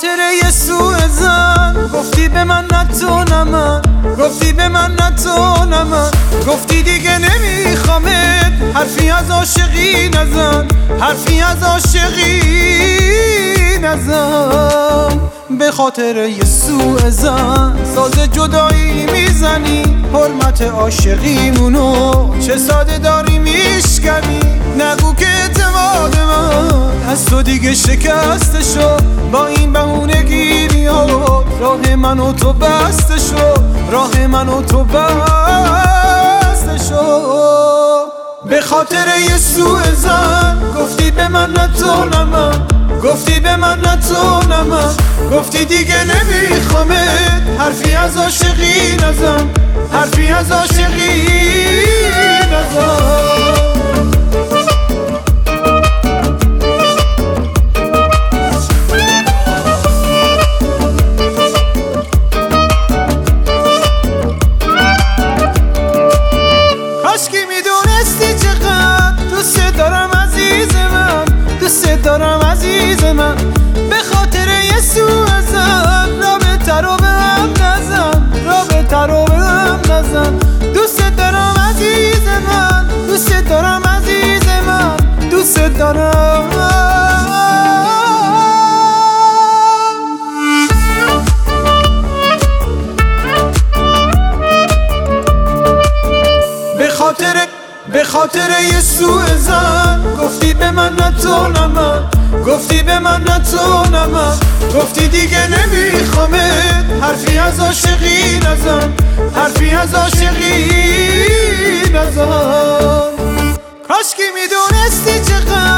خاطر یه سوء زن گفتی به من نتونم، گفتی به من نتونم، گفتی دیگه نمیخوامت، حرفی از عاشقی نزن، حرفی از عاشقی نزن. به خاطر یه سوء زن ساز جدایی میزنی، حرمت عاشقیمونو چه ساده داری میشکنی. نگو که اعتماد من از تو دیگه شکسته شد، با این بهونه گیری ها راه من و تو بسته شد، راه من و تو بسته شد. به خاطر یه سوء زن گفتی به من نتونم، گفتی به من نتونم، گفتی دیگه نمیخوامت، حرفی از عاشقی نزن، حرفی از عاشقی نزن. کاشکی میدونستی چقدر دوست دارم عزیز من، دوست دارم عزیز من. به خاطر یه سوء زن رابطه رو به هم نزن، رابطه رو به هم نزن. دوست دارم عزیز من، دوست دارم عزیز من، دوست دارم. به خاطر یه سوء زن گفتی به من نتونم، گفتی به من نتونم، گفتی دیگه نمیخوامت، حرفی از عاشقی نزن، حرفی از عاشقی نزن. کاشکی میدونستی چقدر